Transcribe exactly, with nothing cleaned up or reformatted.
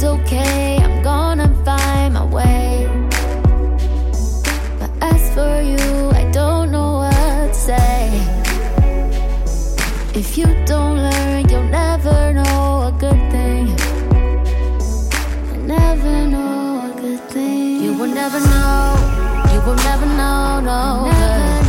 is okay, I'm gonna find my way. But as for you, I don't know what to say. If you don't learn, you'll never know a good thing. You'll never know a good thing. You will never know, you will never know, no. Never